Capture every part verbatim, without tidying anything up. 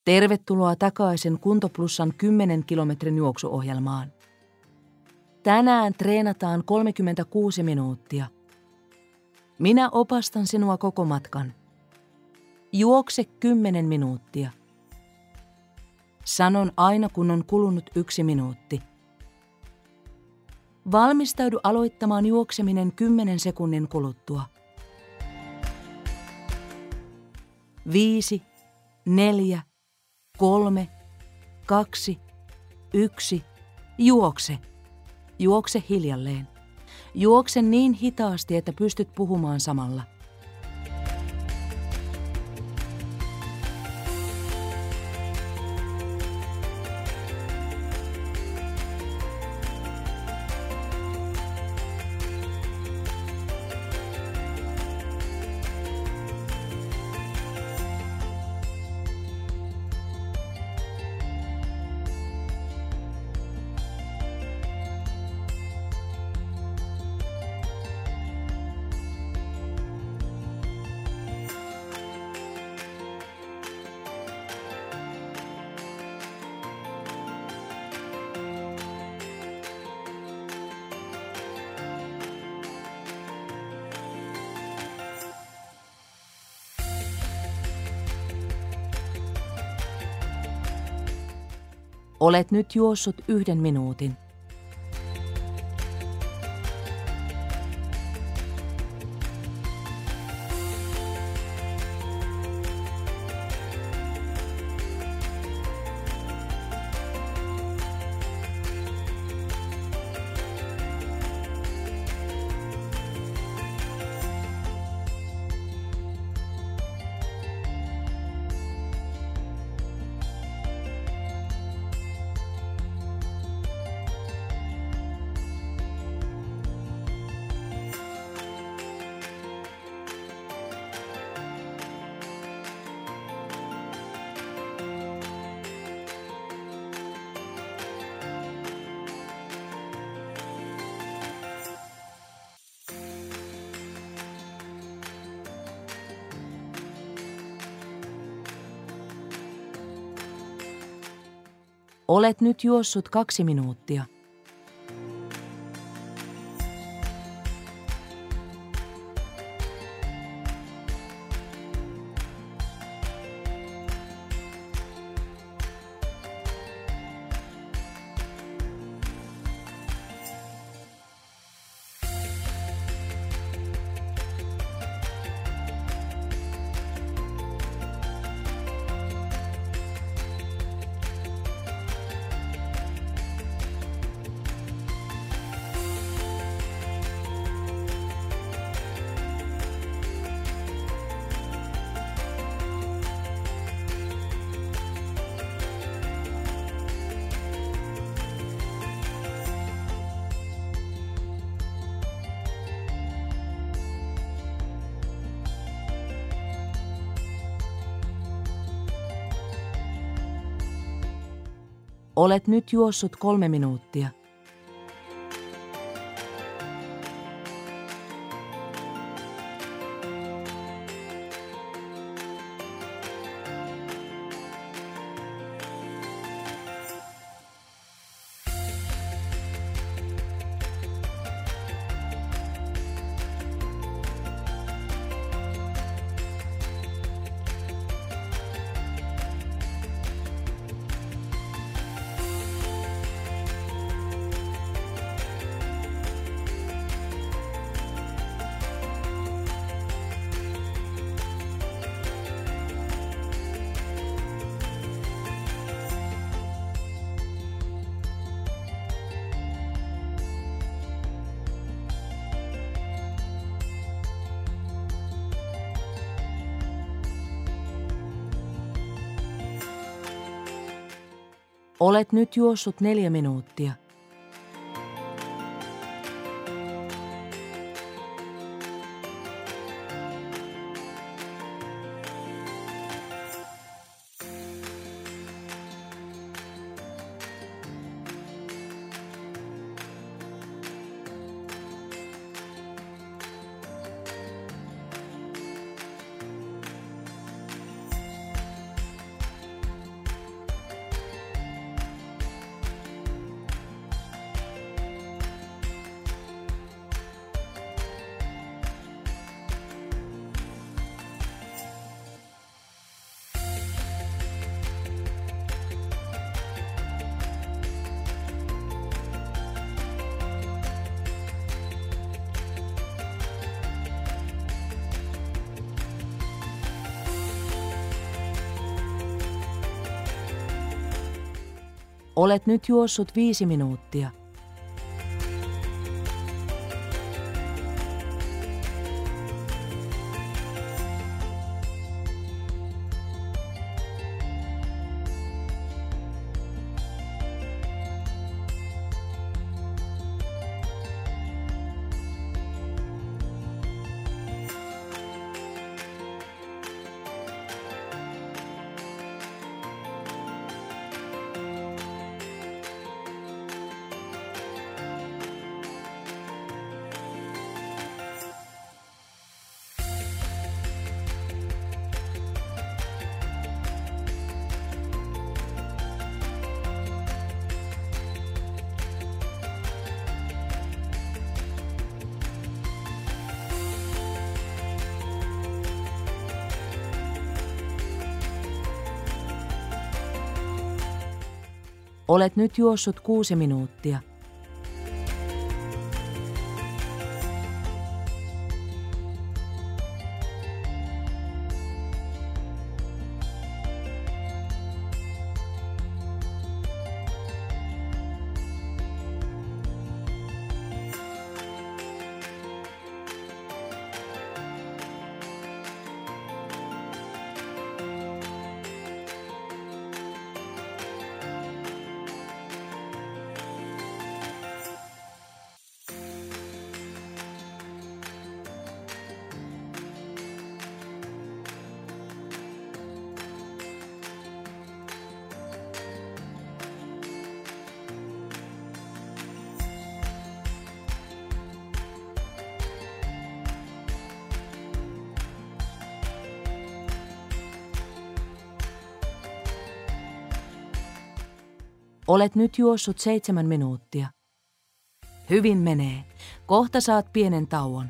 Tervetuloa takaisin Kuntoplussan kymmenen kilometrin juoksuohjelmaan. Tänään treenataan kolmekymmentäkuusi minuuttia. Minä opastan sinua koko matkan. Juokse kymmenen minuuttia. Sanon aina, kun on kulunut yksi minuutti. Valmistaudu aloittamaan juokseminen kymmenen sekunnin kuluttua. Viisi, neljä, kolme, kaksi, yksi, juokse. Juokse hiljalleen. Juokse niin hitaasti, että pystyt puhumaan samalla. Olet nyt juossut yhden minuutin. Olet nyt juossut kaksi minuuttia. Olet nyt juossut kolme minuuttia. Olet nyt juossut neljä minuuttia. Olet nyt juossut viisi minuuttia. Olet nyt juossut kuusi minuuttia. Olet nyt juossut seitsemän minuuttia. Hyvin menee. Kohta saat pienen tauon.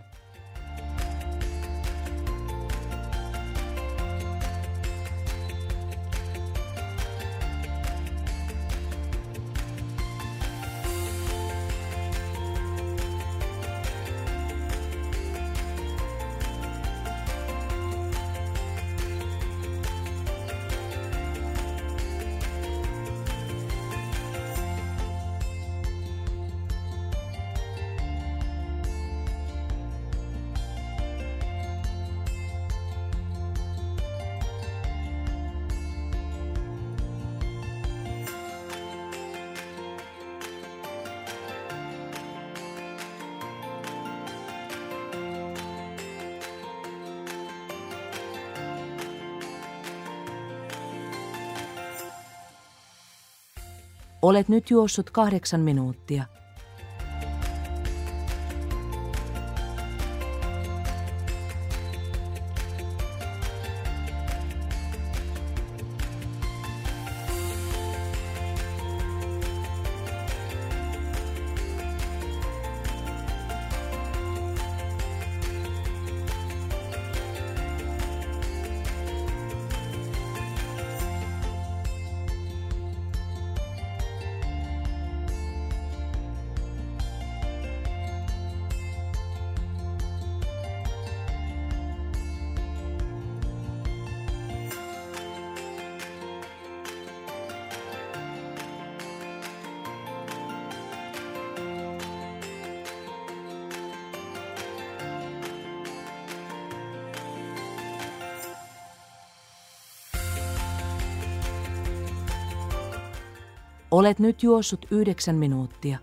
Olet nyt juossut kahdeksan minuuttia. Olet nyt juossut yhdeksän minuuttia.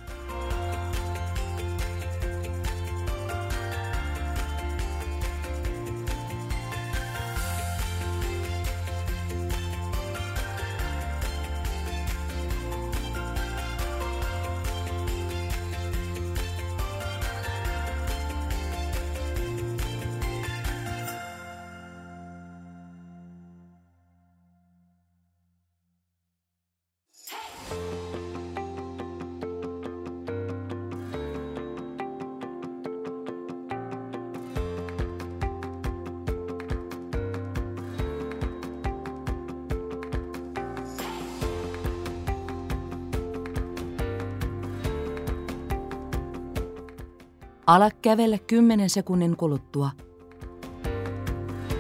Ala kävellä kymmenen sekunnin kuluttua.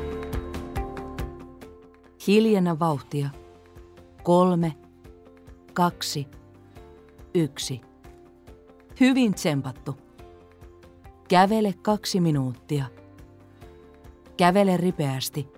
Hiljennä vauhtia. Kolme, kaksi, yksi. Hyvin tsempattu. Kävele kaksi minuuttia. Kävele ripeästi.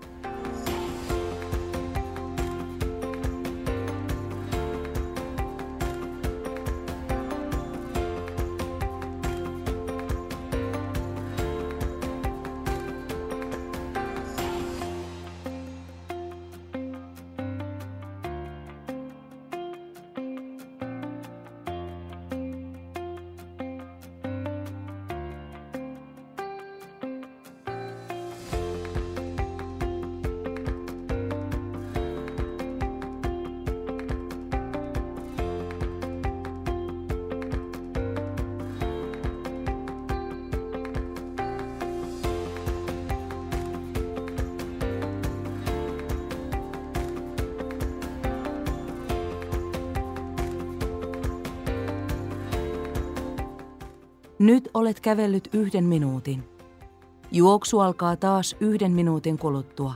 Nyt olet kävellyt yhden minuutin. Juoksu alkaa taas yhden minuutin kuluttua.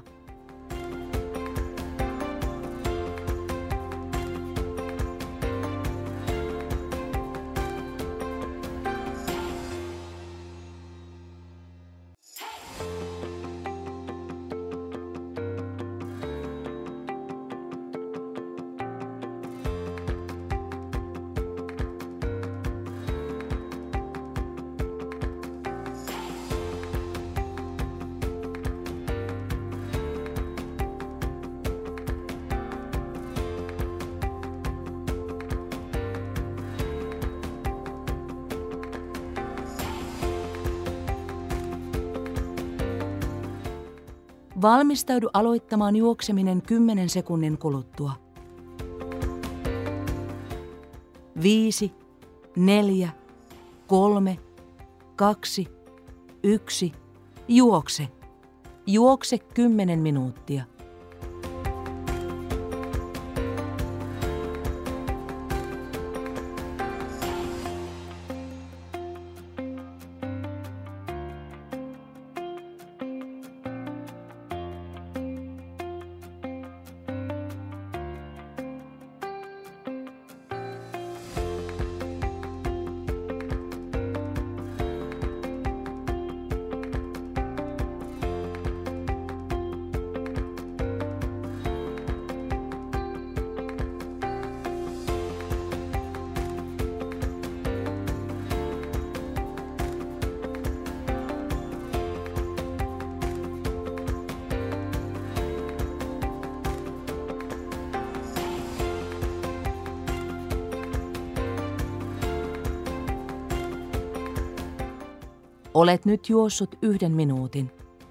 Valmistaudu aloittamaan juokseminen kymmenen sekunnin kuluttua. Viisi, neljä, kolme, kaksi, yksi. Juokse. Juokse kymmenen minuuttia. Olet nyt juossut yhden minuutin.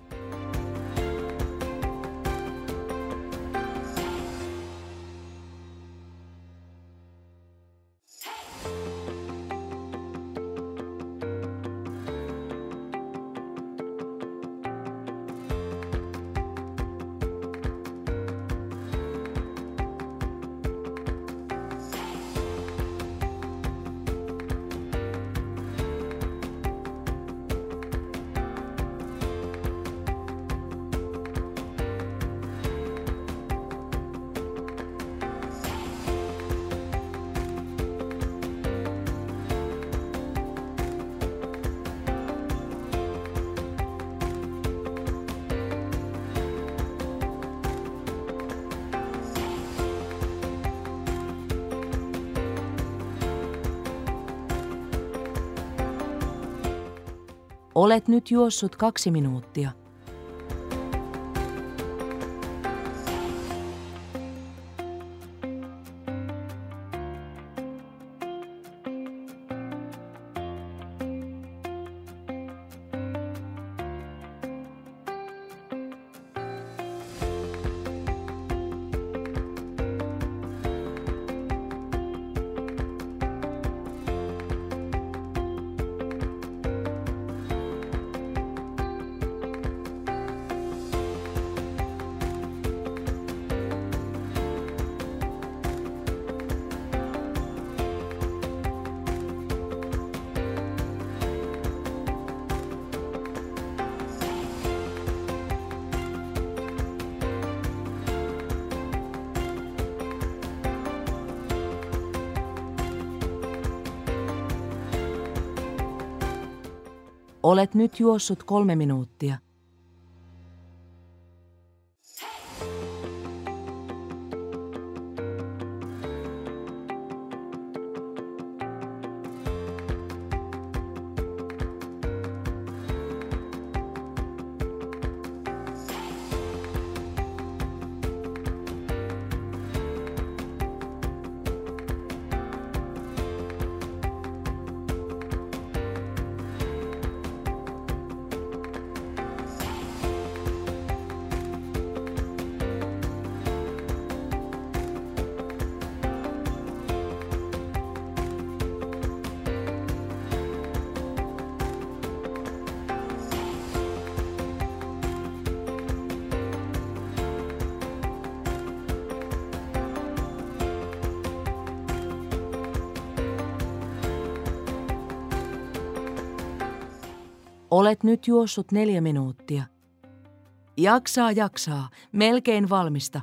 Olet nyt juossut kaksi minuuttia. Olet nyt juossut kolme minuuttia. Olet nyt juossut neljä minuuttia. Jaksaa, jaksaa. Melkein valmista.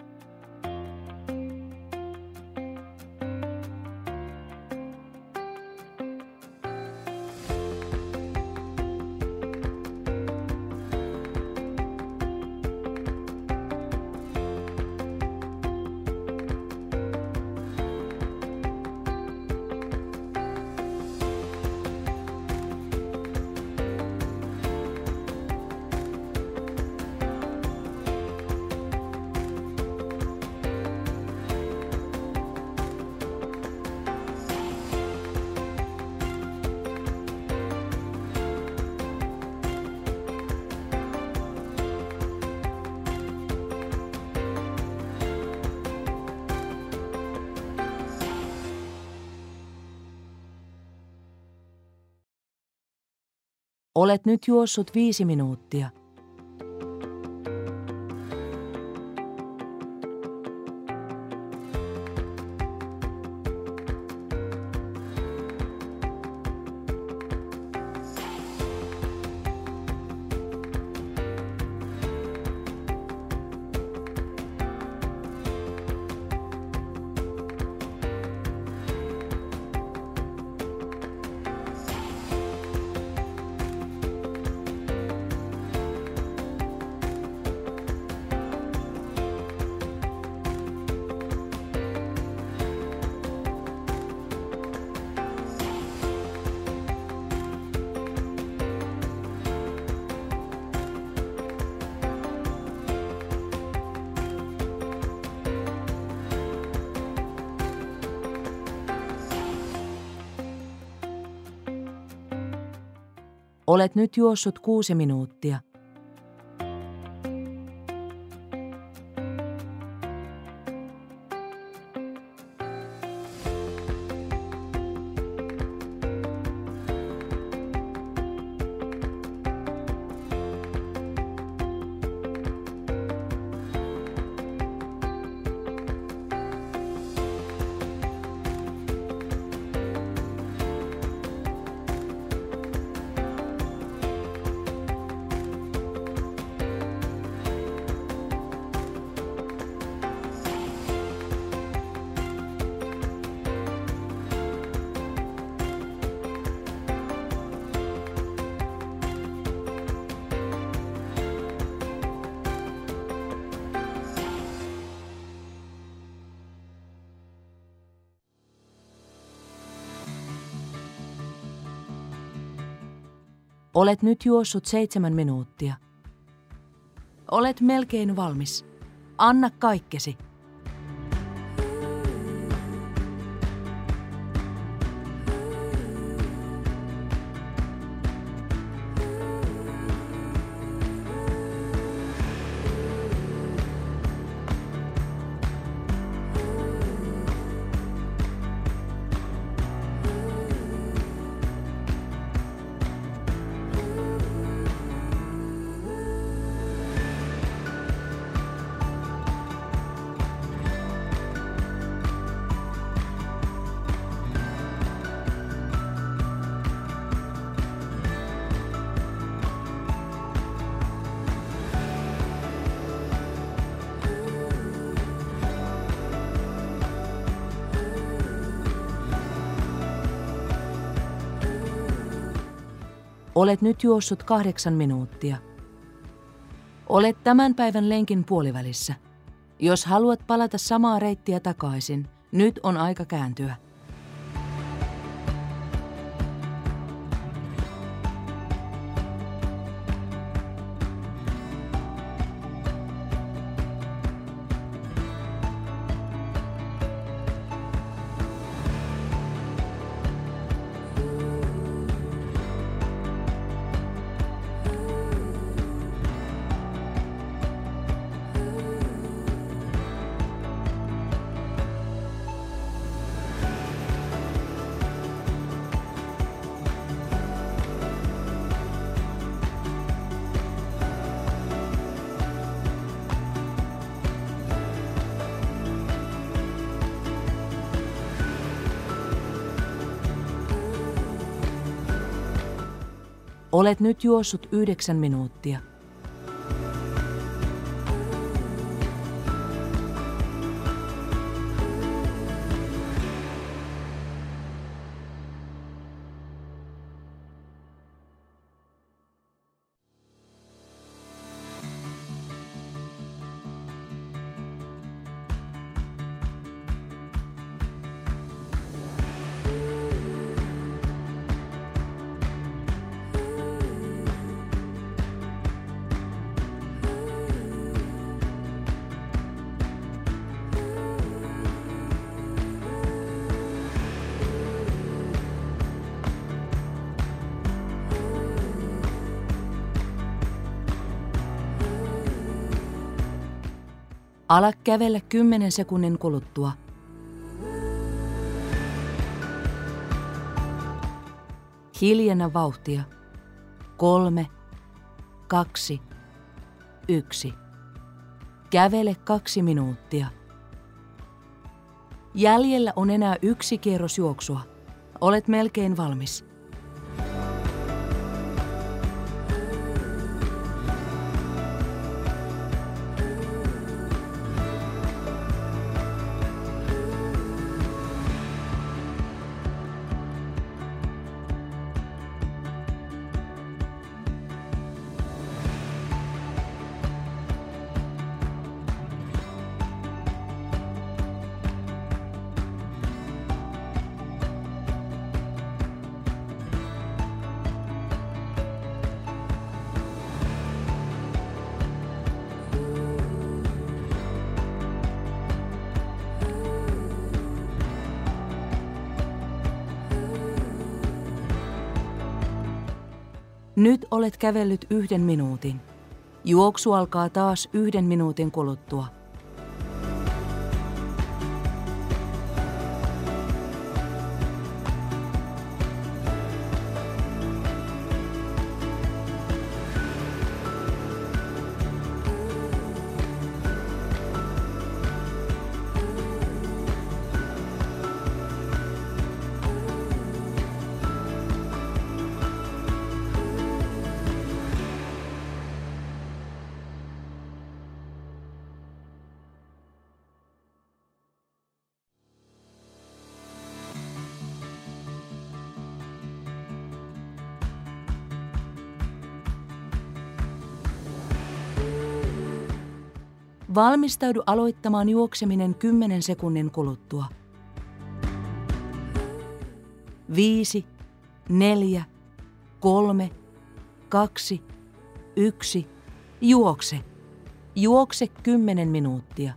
Olet nyt juossut viisi minuuttia. Olet nyt juossut kuusi minuuttia. Olet nyt juossut seitsemän minuuttia. Olet melkein valmis. Anna kaikkesi. Olet nyt juossut kahdeksan minuuttia. Olet tämän päivän lenkin puolivälissä. Jos haluat palata samaa reittiä takaisin, nyt on aika kääntyä. Olet nyt juossut yhdeksän minuuttia. Ala kävellä kymmenen sekunnin kuluttua. Hiljennä vauhtia. Kolme, kaksi, yksi. Kävele kaksi minuuttia. Jäljellä on enää yksi kierros juoksua. Olet melkein valmis. Nyt olet kävellyt yhden minuutin. Juoksu alkaa taas yhden minuutin kuluttua. Valmistaudu aloittamaan juokseminen kymmenen sekunnin kuluttua. Viisi, neljä, kolme, kaksi, yksi. Juokse. Juokse kymmenen minuuttia.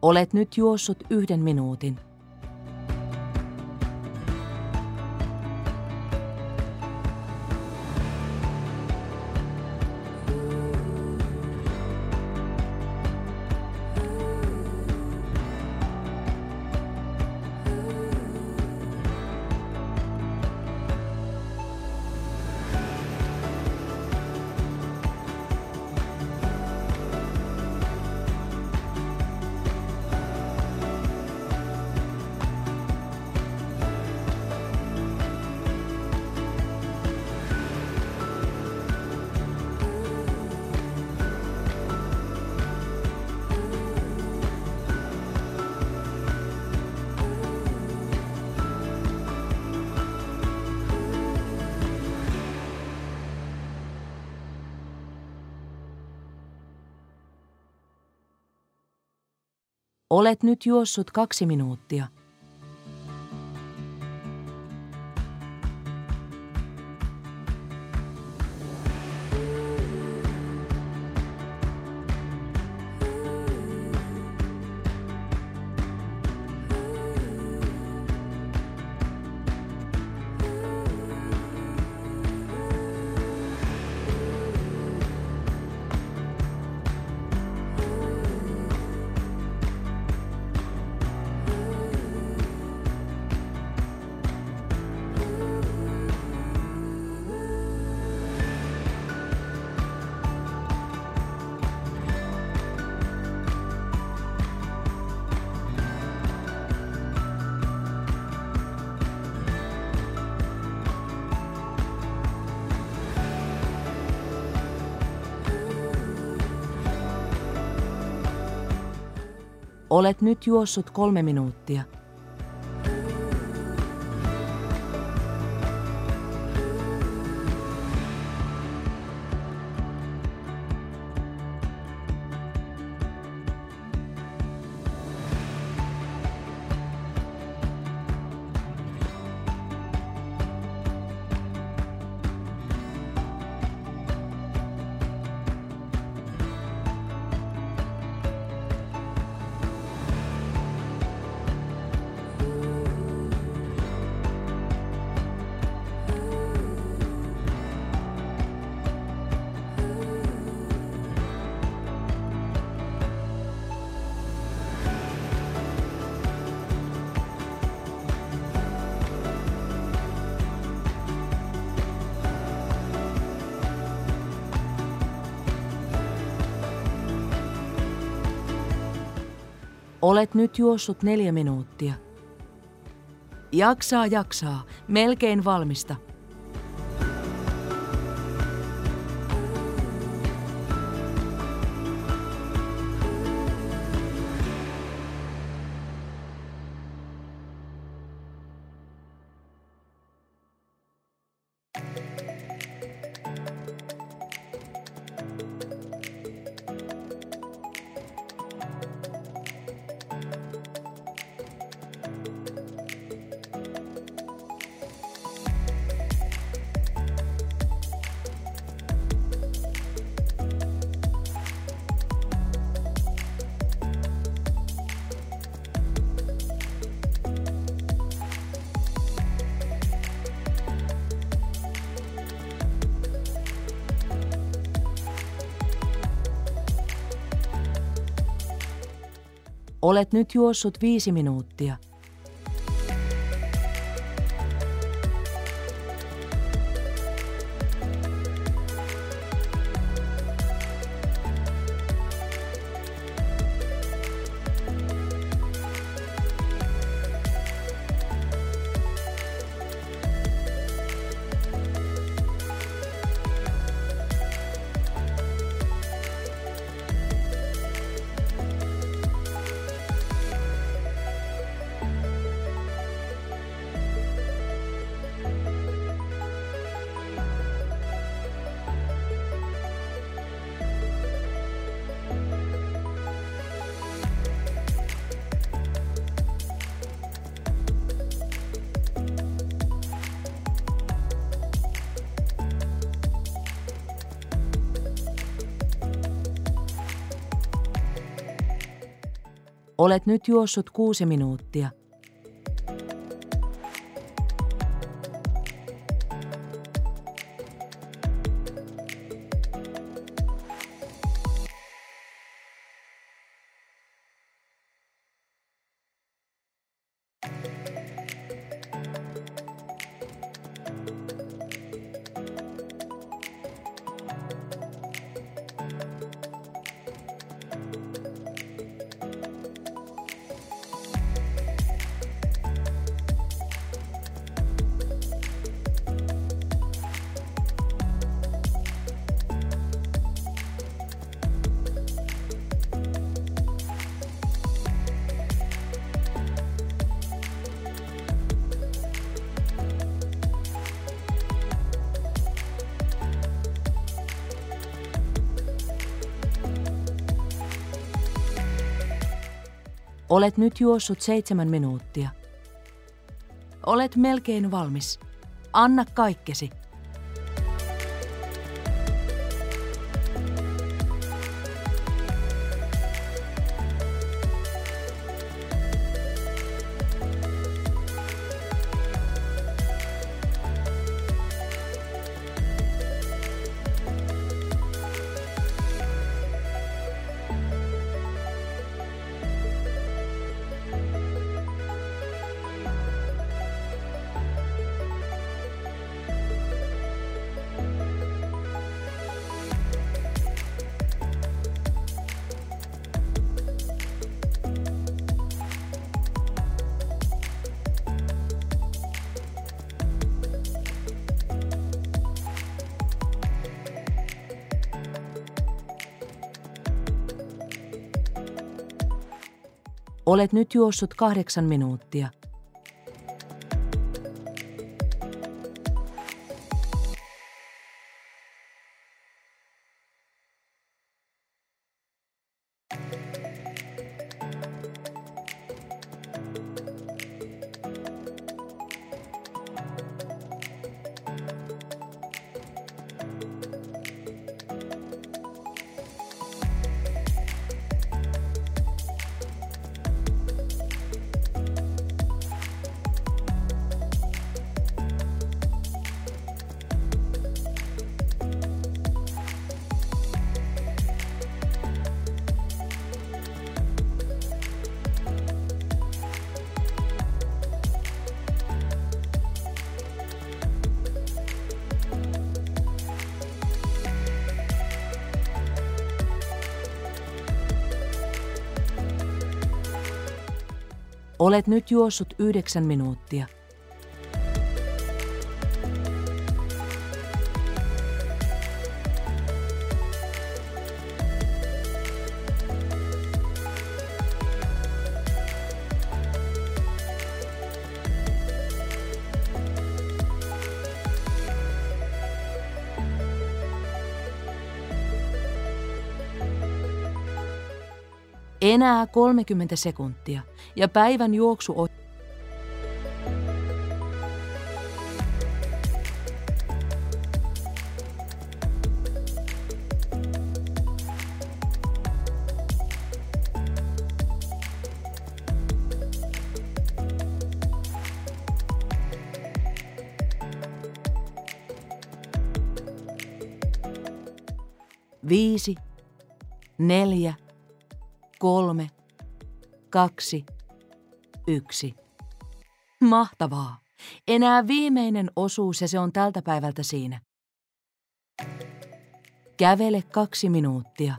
Olet nyt juossut yhden minuutin. Olet nyt juossut kaksi minuuttia. Olet nyt juossut kolme minuuttia. Olet nyt juossut neljä minuuttia. Jaksaa, jaksaa. Melkein valmista. Olet nyt juossut viisi minuuttia. Olet nyt juossut kuusi minuuttia. Olet nyt juossut seitsemän minuuttia. Olet melkein valmis. Anna kaikkesi. Olet nyt juossut kahdeksan minuuttia. Olet nyt juossut yhdeksän minuuttia. Enää kolmekymmentä sekuntia ja päivän juoksu on... Viisi, neljä, kolme, kaksi, yksi. Mahtavaa! Enää viimeinen osuus ja se on tältä päivältä siinä. Kävele kaksi minuuttia.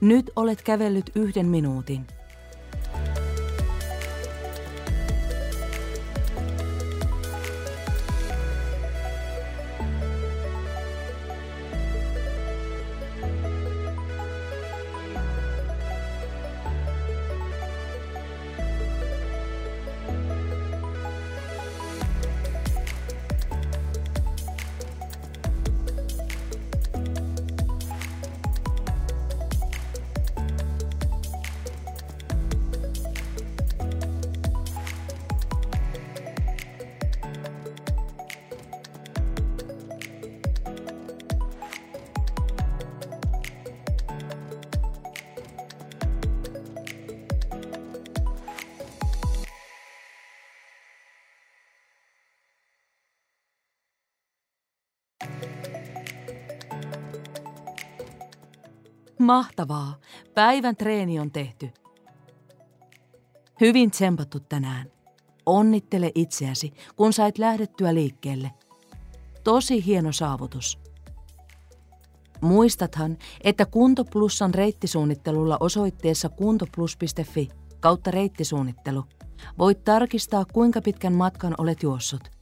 Nyt olet kävellyt yhden minuutin. Mahtavaa! Päivän treeni on tehty. Hyvin tsempattu tänään. Onnittele itseäsi, kun sait lähdettyä liikkeelle. Tosi hieno saavutus. Muistathan, että Kuntoplussan reittisuunnittelulla osoitteessa kuntoplus piste fi kautta reittisuunnittelu voit tarkistaa, kuinka pitkän matkan olet juossut.